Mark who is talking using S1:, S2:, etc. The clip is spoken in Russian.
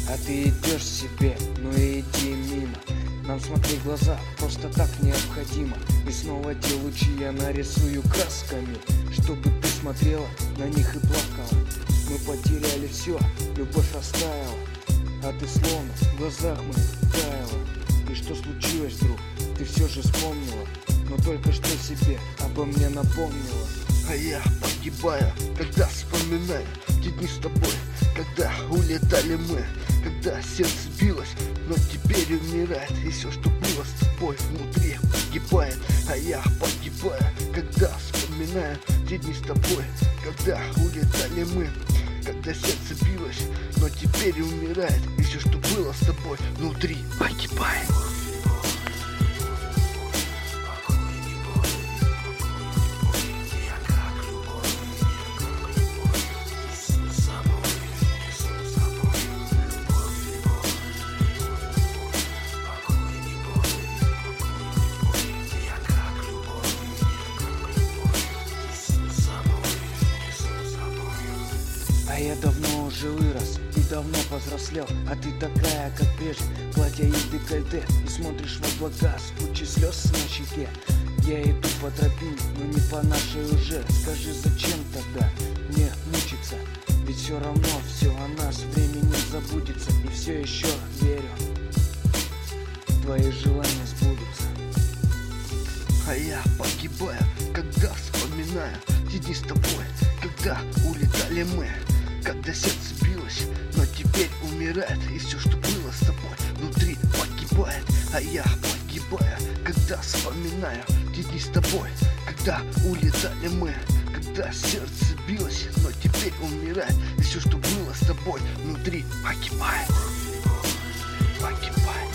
S1: А ты идешь себе, ну и иди мимо. Нам смотреть в глаза просто так необходимо. И снова те лучи я нарисую красками, чтобы ты смотрела на них и плакала. Мы потеряли все, любовь растаяла, а ты словно в глазах моих таяла. И что случилось, друг, ты все же вспомнила, но только что себе обо мне напомнила.
S2: А я погибаю, когда вспоминаю те дни с тобой, когда улетали мы, когда сердце билось, но теперь умирает. И все, что было с тобой, внутри погибает. А я погибаю, когда вспоминаю те дни с тобой, когда улетали мы, когда сердце билось, но теперь умирает. И все, что было с тобой, внутри погибает.
S1: А я давно уже вырос и давно повзрослел, а ты такая, как прежде, платье и декольте. И смотришь в облака с кучей слез на щеке. Я иду по тропинке, но не по нашей уже. Скажи, зачем тогда мне мучиться? Ведь все равно все о нас временем забудется. И все еще верю, твои желания сбудутся.
S2: А я погибаю, когда вспоминаю те дни с тобой, когда улетали мы, когда сердце билось, но теперь умирает. И все, что было с тобой, внутри погибает. А я погибаю, когда вспоминаю те дни с тобой, когда улетали мы, когда сердце билось, но теперь умирает. И все, что было с тобой, внутри погибает. Погибает.